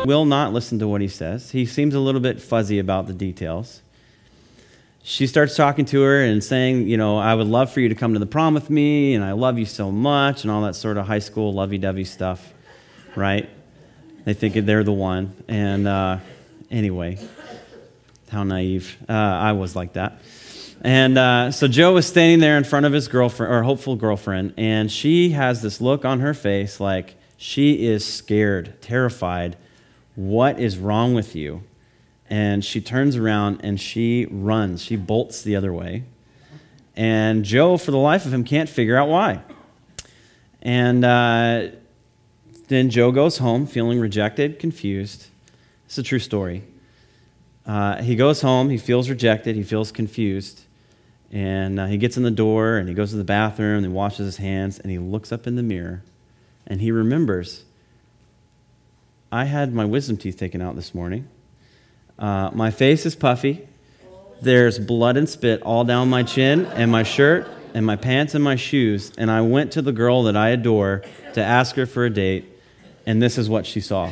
will not listen to what he says. He seems a little bit fuzzy about the details. She starts talking to her and saying, I would love for you to come to the prom with me, and I love you so much, and all that sort of high school lovey-dovey stuff, right? They think they're the one. And anyway, how naive. I was like that. And so Joe was standing there in front of his girlfriend, or hopeful girlfriend, and she has this look on her face like she is scared, terrified. What is wrong with you? And she turns around and she runs. She bolts the other way. And Joe, for the life of him, can't figure out why. And then Joe goes home feeling rejected, confused. It's a true story. He goes home, he feels rejected, he feels confused. And he gets in the door and he goes to the bathroom and he washes his hands and he looks up in the mirror and he remembers, I had my wisdom teeth taken out this morning. My face is puffy. There's blood and spit all down my chin and my shirt and my pants and my shoes. And I went to the girl that I adore to ask her for a date. And this is what she saw.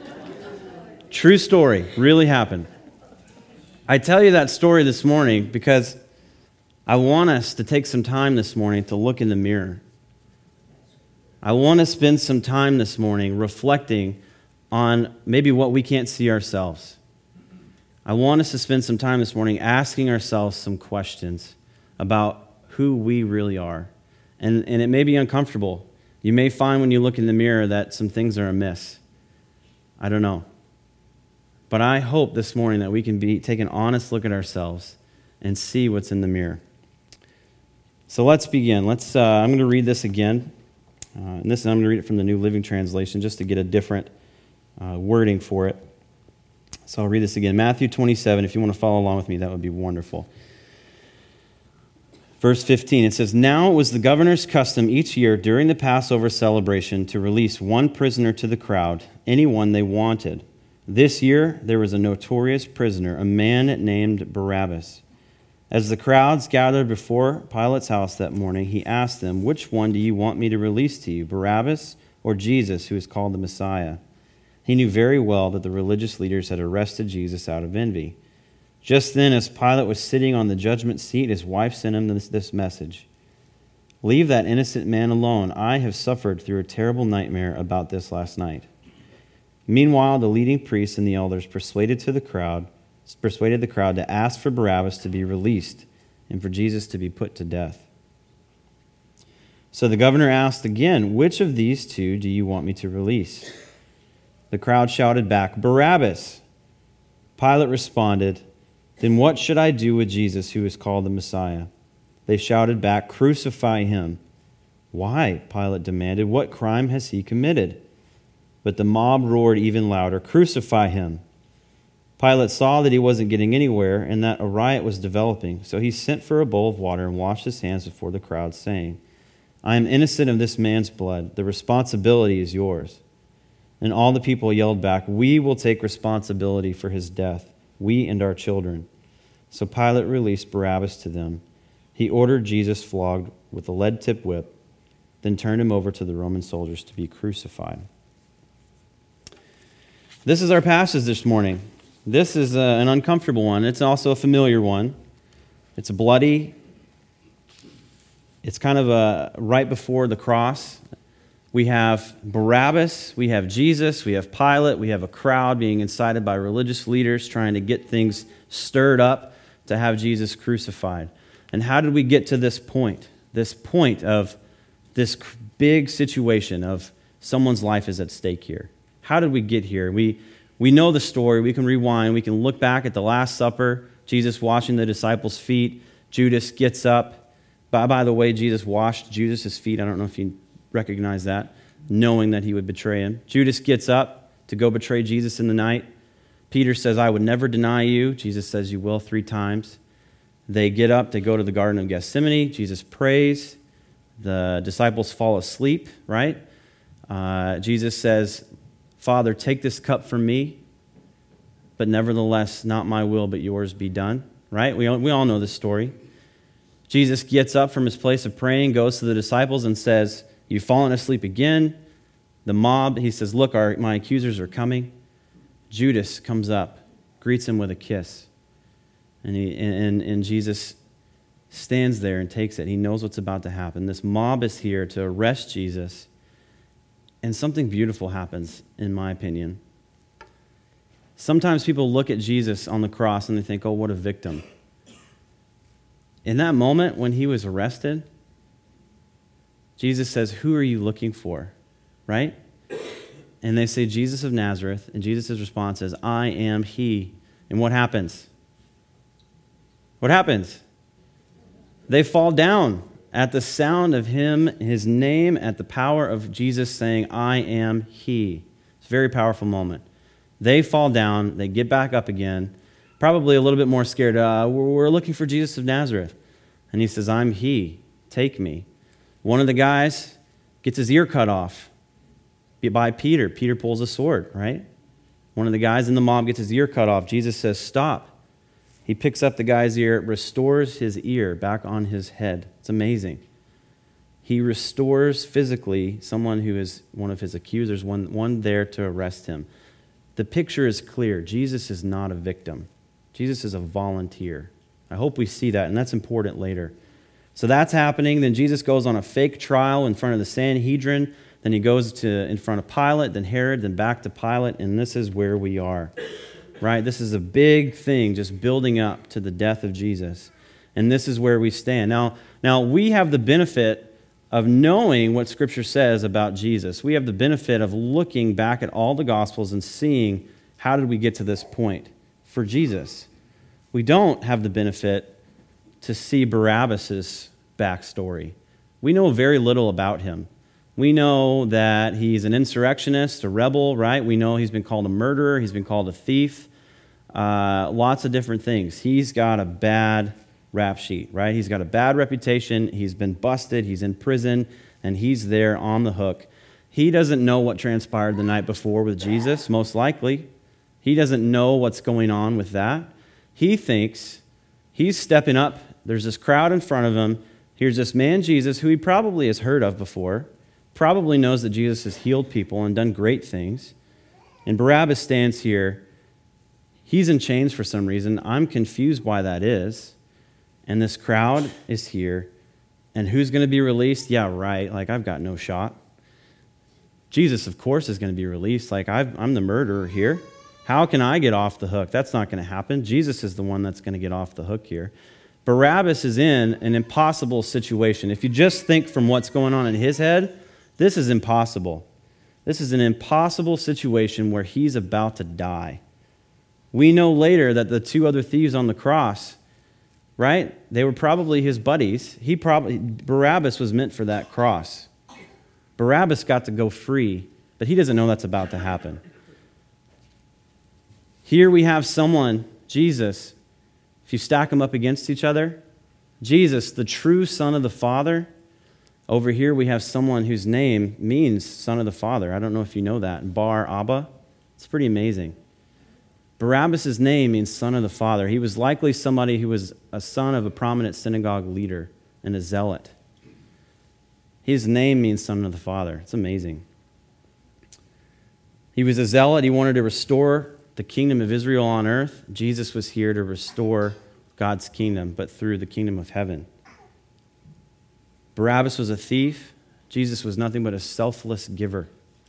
True story. Really happened. I tell you that story this morning because I want us to take some time this morning to look in the mirror. I want to spend some time this morning reflecting on maybe what we can't see ourselves. I want us to spend some time this morning asking ourselves some questions about who we really are. And it may be uncomfortable. You may find when you look in the mirror that some things are amiss. I don't know. But I hope this morning that we can take an honest look at ourselves and see what's in the mirror. So let's begin. I'm going to read this again. I'm going to read it from the New Living Translation just to get a different wording for it. So I'll read this again. Matthew 27, if you want to follow along with me, that would be wonderful. Verse 15, it says, Now it was the governor's custom each year during the Passover celebration to release one prisoner to the crowd, anyone they wanted. This year there was a notorious prisoner, a man named Barabbas. As the crowds gathered before Pilate's house that morning, he asked them, Which one do you want me to release to you, Barabbas or Jesus, who is called the Messiah? He knew very well that the religious leaders had arrested Jesus out of envy. Just then, as Pilate was sitting on the judgment seat, his wife sent him this message. Leave that innocent man alone. I have suffered through a terrible nightmare about this last night. Meanwhile, the leading priests and the elders persuaded the crowd to ask for Barabbas to be released and for Jesus to be put to death. So the governor asked again, Which of these two do you want me to release? The crowd shouted back, Barabbas! Pilate responded, Then what should I do with Jesus, who is called the Messiah? They shouted back, Crucify him. Why? Pilate demanded. What crime has he committed? But the mob roared even louder, Crucify him. Pilate saw that he wasn't getting anywhere and that a riot was developing, so he sent for a bowl of water and washed his hands before the crowd, saying, I am innocent of this man's blood. The responsibility is yours. And all the people yelled back, We will take responsibility for his death, we and our children. So Pilate released Barabbas to them. He ordered Jesus flogged with a lead-tipped whip, then turned him over to the Roman soldiers to be crucified. This is our passage this morning. This is an uncomfortable one. It's also a familiar one. It's bloody. It's kind of right before the cross. We have Barabbas, we have Jesus, we have Pilate, we have a crowd being incited by religious leaders trying to get things stirred up to have Jesus crucified. And how did we get to this point? This point of this big situation of someone's life is at stake here. How did we get here? We know the story. We can rewind. We can look back at the Last Supper, Jesus washing the disciples' feet. Judas gets up. By the way, Jesus washed Judas' feet. I don't know if you recognize that, knowing that he would betray him. Judas gets up to go betray Jesus in the night. Peter says, I would never deny you. Jesus says, you will 3 times. They get up, they go to the Garden of Gethsemane. Jesus prays. The disciples fall asleep, right? Jesus says, Father, take this cup from me, but nevertheless, not my will, but yours be done, right? We all know this story. Jesus gets up from his place of praying, goes to the disciples and says, You've fallen asleep again. The mob, he says, Look, my accusers are coming. Judas comes up, greets him with a kiss. And Jesus stands there and takes it. He knows what's about to happen. This mob is here to arrest Jesus. And something beautiful happens, in my opinion. Sometimes people look at Jesus on the cross and they think, oh, what a victim. In that moment when he was arrested, Jesus says, who are you looking for? Right? And they say, Jesus of Nazareth. And Jesus' response is, I am he. And what happens? What happens? They fall down at the sound of him, his name, at the power of Jesus saying, I am he. It's a very powerful moment. They fall down. They get back up again, probably a little bit more scared. We're looking for Jesus of Nazareth. And he says, I'm he. Take me. One of the guys gets his ear cut off by Peter. Peter pulls a sword, right? One of the guys in the mob gets his ear cut off. Jesus says, stop. He picks up the guy's ear, restores his ear back on his head. It's amazing. He restores physically someone who is one of his accusers, one there to arrest him. The picture is clear. Jesus is not a victim. Jesus is a volunteer. I hope we see that, and that's important later. So that's happening. Then Jesus goes on a fake trial in front of the Sanhedrin. Then he goes in front of Pilate, then Herod, then back to Pilate, and this is where we are. Right? This is a big thing, just building up to the death of Jesus. And this is where we stand. Now we have the benefit of knowing what Scripture says about Jesus. We have the benefit of looking back at all the Gospels and seeing how did we get to this point for Jesus. We don't have the benefit to see Barabbas' backstory. We know very little about him. We know that he's an insurrectionist, a rebel, right? We know he's been called a murderer. He's been called a thief. Lots of different things. He's got a bad rap sheet, right? He's got a bad reputation. He's been busted. He's in prison, and he's there on the hook. He doesn't know what transpired the night before with Jesus, most likely. He doesn't know what's going on with that. He thinks he's stepping up. There's this crowd in front of him. Here's this man, Jesus, who he probably has heard of before, probably knows that Jesus has healed people and done great things. And Barabbas stands here. He's in chains for some reason. I'm confused why that is. And this crowd is here. And who's going to be released? Yeah, right. Like, I've got no shot. Jesus, of course, is going to be released. Like, I'm the murderer here. How can I get off the hook? That's not going to happen. Jesus is the one that's going to get off the hook here. Barabbas is in an impossible situation. If you just think from what's going on in his head, this is impossible. This is an impossible situation where he's about to die. We know later that the two other thieves on the cross, right? They were probably his buddies. Barabbas was meant for that cross. Barabbas got to go free, but he doesn't know that's about to happen. Here we have someone, Jesus, if you stack them up against each other, Jesus, the true Son of the Father. Over here we have someone whose name means Son of the Father. I don't know if you know that. Bar Abba. It's pretty amazing. Barabbas' name means Son of the Father. He was likely somebody who was a son of a prominent synagogue leader and a zealot. His name means Son of the Father. It's amazing. He was a zealot. He wanted to restore the kingdom of Israel on earth. Jesus was here to restore God's kingdom, but through the kingdom of heaven. Barabbas was a thief. Jesus was nothing but a selfless giver.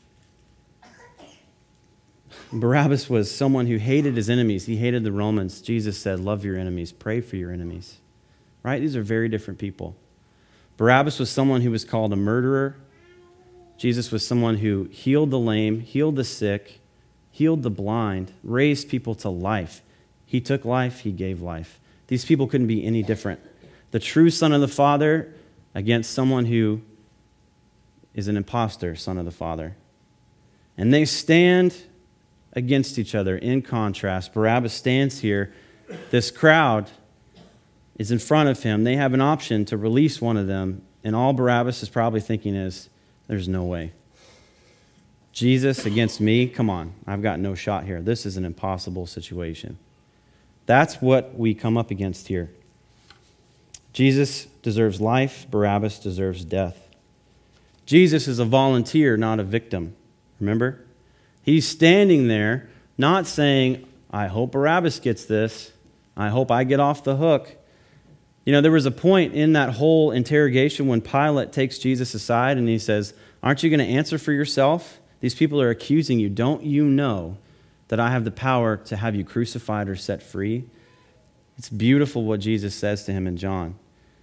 Barabbas was someone who hated his enemies. He hated the Romans. Jesus said, love your enemies, pray for your enemies. Right? These are very different people. Barabbas was someone who was called a murderer. Jesus was someone who healed the lame, healed the sick, healed the blind, raised people to life. He took life, he gave life. These people couldn't be any different. The true Son of the Father against someone who is an imposter, Son of the Father. And they stand against each other in contrast. Barabbas stands here. This crowd is in front of him. They have an option to release one of them, and all Barabbas is probably thinking is, there's no way. Jesus against me? Come on, I've got no shot here. This is an impossible situation. That's what we come up against here. Jesus deserves life. Barabbas deserves death. Jesus is a volunteer, not a victim. Remember? He's standing there not saying, I hope Barabbas gets this. I hope I get off the hook. You know, there was a point in that whole interrogation when Pilate takes Jesus aside and he says, aren't you going to answer for yourself? These people are accusing you. Don't you know that I have the power to have you crucified or set free? It's beautiful what Jesus says to him in John.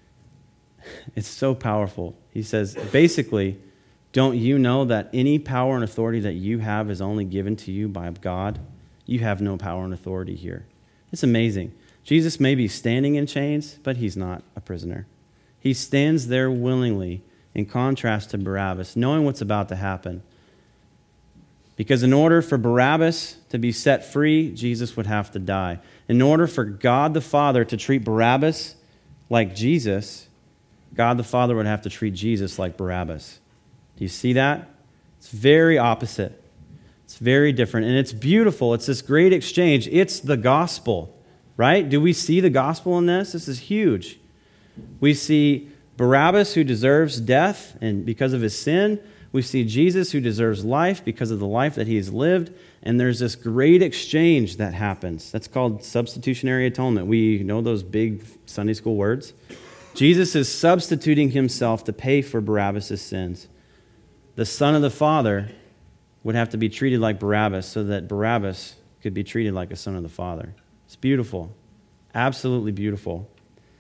It's so powerful. He says, basically, don't you know that any power and authority that you have is only given to you by God? You have no power and authority here. It's amazing. Jesus may be standing in chains, but he's not a prisoner. He stands there willingly, in contrast to Barabbas, knowing what's about to happen. Because in order for Barabbas to be set free, Jesus would have to die. In order for God the Father to treat Barabbas like Jesus, God the Father would have to treat Jesus like Barabbas. Do you see that? It's very opposite. It's very different. And it's beautiful. It's this great exchange. It's the gospel, right? Do we see the gospel in this? This is huge. We see Barabbas, who deserves death and because of his sin. We see Jesus, who deserves life because of the life that he has lived. And there's this great exchange that happens. That's called substitutionary atonement. We know those big Sunday school words. Jesus is substituting himself to pay for Barabbas' sins. The Son of the Father would have to be treated like Barabbas so that Barabbas could be treated like a son of the Father. It's beautiful. Absolutely beautiful.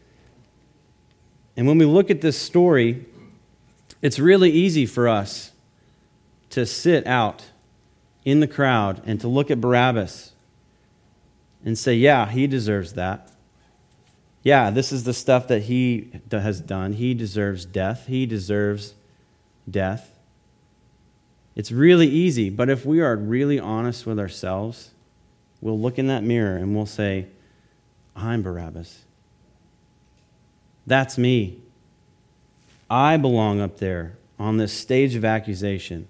And when we look at this story, it's really easy for us to sit out in the crowd and to look at Barabbas and say, yeah, he deserves that. Yeah, this is the stuff that he has done. He deserves death. He deserves death. It's really easy, but if we are really honest with ourselves, we'll look in that mirror and we'll say, I'm Barabbas. That's me. I belong up there on this stage of accusation.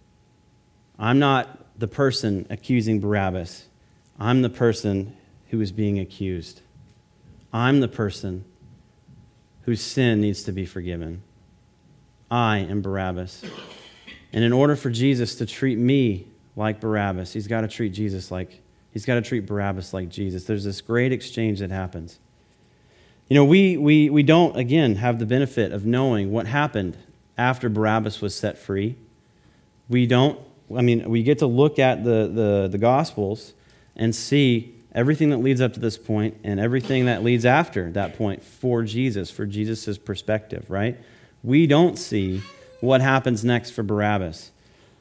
I'm not the person accusing Barabbas. I'm the person who is being accused. I'm the person whose sin needs to be forgiven. I am Barabbas. And in order for Jesus to treat me like Barabbas, he's got to treat Barabbas like Jesus. There's this great exchange that happens. You know, we don't, again, have the benefit of knowing what happened after Barabbas was set free. We get to look at the Gospels and see everything that leads up to this point and everything that leads after that point for Jesus' perspective, right? We don't see what happens next for Barabbas.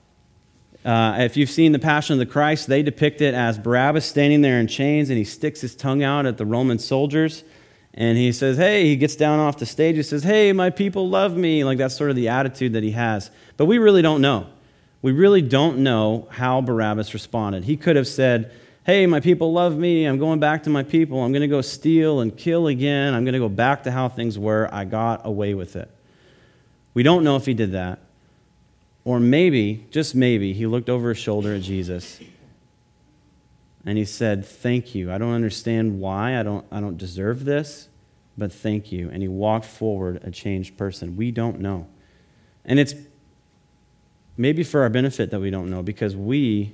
If you've seen The Passion of the Christ, they depict it as Barabbas standing there in chains and he sticks his tongue out at the Roman soldiers and he says, hey, he gets down off the stage, he says, hey, my people love me. Like that's sort of the attitude that he has. But we really don't know. We really don't know how Barabbas responded. He could have said, hey, my people love me. I'm going back to my people. I'm going to go steal and kill again. I'm going to go back to how things were. I got away with it. We don't know if he did that. Or maybe, just maybe, he looked over his shoulder at Jesus and he said, thank you. I don't understand why. I don't deserve this, but thank you. And he walked forward a changed person. We don't know. And it's maybe for our benefit that we don't know because we're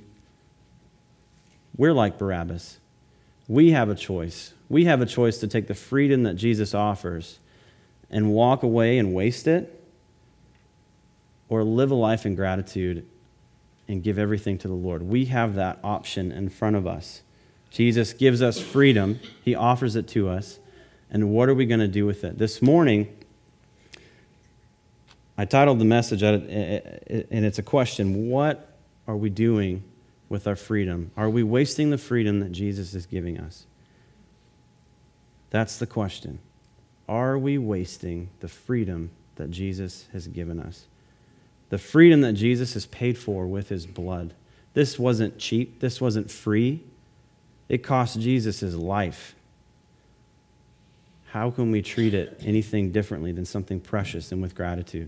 like Barabbas. We have a choice. We have a choice to take the freedom that Jesus offers and walk away and waste it, or live a life in gratitude and give everything to the Lord. We have that option in front of us. Jesus gives us freedom. He offers it to us. And what are we going to do with it? This morning, I titled the message, and it's a question. What are we doing with our freedom? Are we wasting the freedom that Jesus is giving us? That's the question. Are we wasting the freedom that Jesus has given us? The freedom that Jesus has paid for with his blood. This wasn't cheap. This wasn't free. It cost Jesus his life. How can we treat it anything differently than something precious and with gratitude?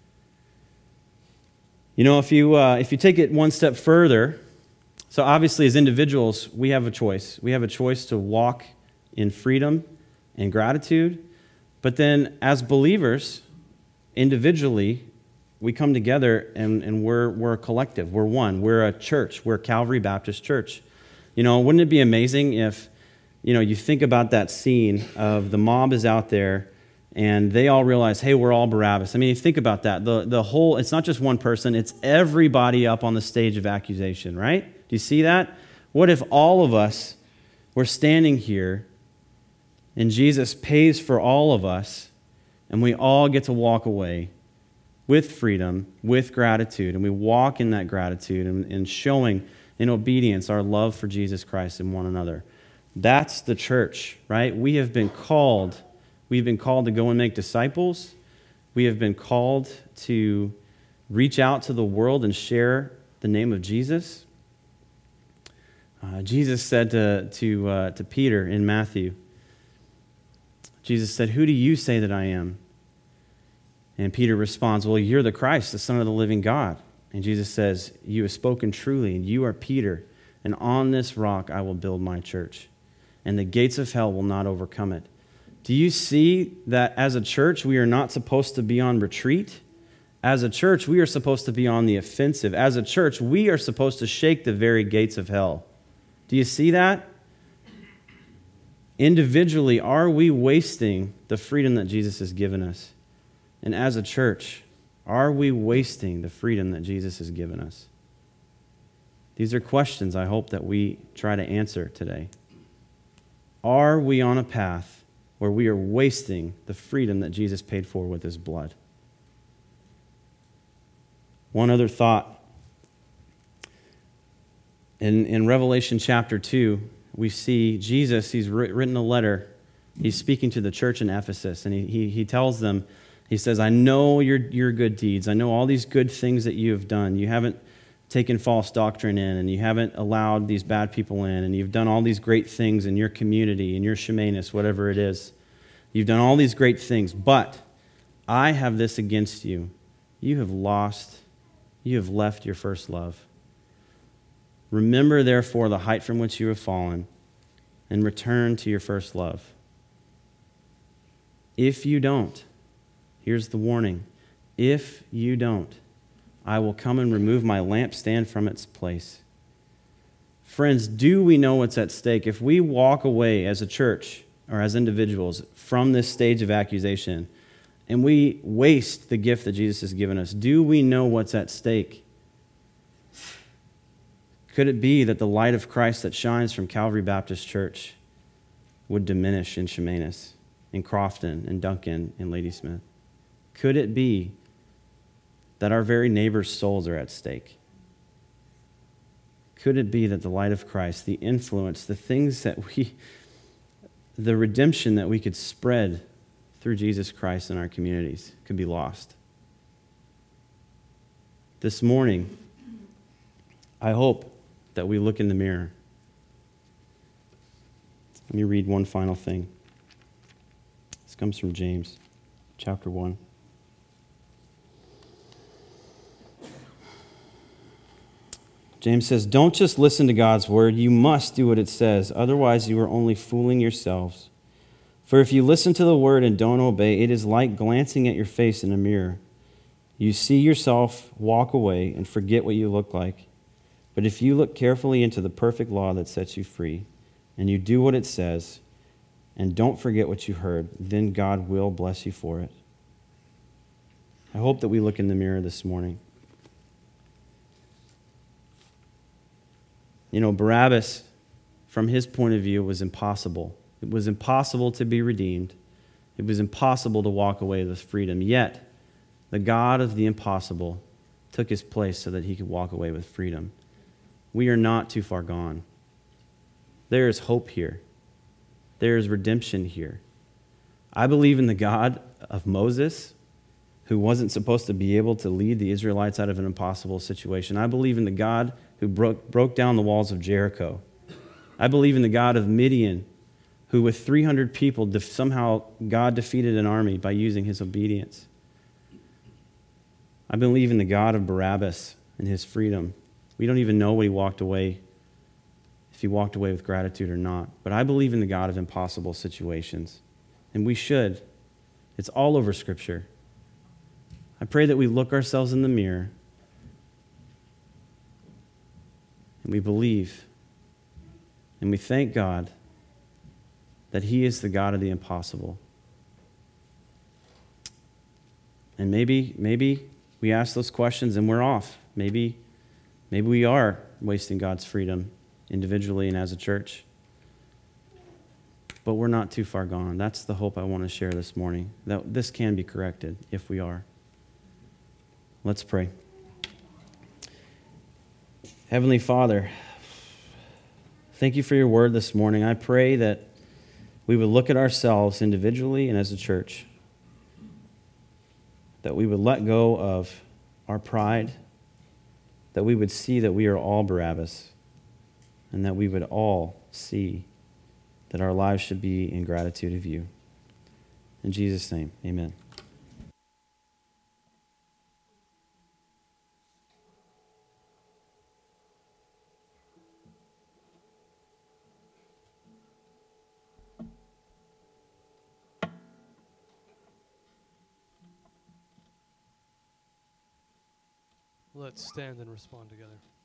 You know, if you take it one step further, so obviously as individuals, we have a choice. We have a choice to walk in freedom and gratitude. But then as believers, individually, we come together and we're a collective. We're one. We're a church. We're Calvary Baptist Church. Wouldn't it be amazing if, you think about that scene of the mob is out there and they all realize, hey, we're all Barabbas. I mean, think about that. The whole, it's not just one person, it's everybody up on the stage of accusation, right? Do you see that? What if all of us were standing here and Jesus pays for all of us and we all get to walk away with freedom, with gratitude, and we walk in that gratitude and showing in obedience our love for Jesus Christ and one another. That's the church, right? We have been called. We've been called to go and make disciples. We have been called to reach out to the world and share the name of Jesus. Jesus said to Peter in Matthew, Jesus said, "Who do you say that I am?" And Peter responds, "Well, you're the Christ, the Son of the living God." And Jesus says, "You have spoken truly, and you are Peter, and on this rock I will build my church, and the gates of hell will not overcome it." Do you see that as a church, we are not supposed to be on retreat? As a church, we are supposed to be on the offensive. As a church, we are supposed to shake the very gates of hell. Do you see that? Individually, are we wasting the freedom that Jesus has given us? And as a church, are we wasting the freedom that Jesus has given us? These are questions I hope that we try to answer today. Are we on a path where we are wasting the freedom that Jesus paid for with his blood? One other thought. In Revelation chapter 2, we see Jesus, he's written a letter. He's speaking to the church in Ephesus, and he tells them, he says, "I know your good deeds. I know all these good things that you have done. You haven't taken false doctrine in, and you haven't allowed these bad people in, and you've done all these great things in your community, in your shemanus, whatever it is. You've done all these great things, but I have this against you. You have left your first love. Remember, therefore, the height from which you have fallen, and return to your first love. If you don't," here's the warning, "if you don't, I will come and remove my lampstand from its place." Friends, do we know what's at stake? If we walk away as a church or as individuals from this stage of accusation and we waste the gift that Jesus has given us, do we know what's at stake? Could it be that the light of Christ that shines from Calvary Baptist Church would diminish in Shemanus, in Crofton, in Duncan, in Ladysmith? Could it be that our very neighbors' souls are at stake? Could it be that the light of Christ, the influence, the things that the redemption that we could spread through Jesus Christ in our communities could be lost? This morning, I hope that we look in the mirror. Let me read one final thing. This comes from James, chapter 1. James says, "Don't just listen to God's word, you must do what it says. Otherwise, you are only fooling yourselves. For if you listen to the word and don't obey, it is like glancing at your face in a mirror. You see yourself walk away and forget what you look like. But if you look carefully into the perfect law that sets you free, and you do what it says, and don't forget what you heard, then God will bless you for it." I hope that we look in the mirror this morning. Barabbas, from his point of view, was impossible. It was impossible to be redeemed. It was impossible to walk away with freedom. Yet, the God of the impossible took his place so that he could walk away with freedom. We are not too far gone. There is hope here. There is redemption here. I believe in the God of Moses, who wasn't supposed to be able to lead the Israelites out of an impossible situation. I believe in the God who broke down the walls of Jericho. I believe in the God of Midian, who with 300 people, somehow God defeated an army by using his obedience. I believe in the God of Barabbas and his freedom. We don't even know what he walked away, if he walked away with gratitude or not. But I believe in the God of impossible situations. And we should. It's all over Scripture. I pray that we look ourselves in the mirror and we believe And we thank God that he is the God of the impossible. And maybe we ask those questions and we're off. Maybe we are wasting God's freedom individually and as a church. But we're not too far gone. That's the hope I want to share this morning, that this can be corrected if we are. Let's pray. Heavenly Father, thank you for your word this morning. I pray that we would look at ourselves individually and as a church, that we would let go of our pride, that we would see that we are all Barabbas, and that we would all see that our lives should be in gratitude of you. In Jesus' name, amen. Let's stand and respond together.